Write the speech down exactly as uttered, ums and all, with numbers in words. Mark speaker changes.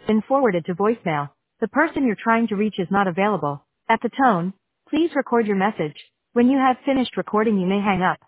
Speaker 1: been forwarded to voicemail. The person you're trying to reach is not available. At the tone, please record your message. When you have finished recording, you may hang up.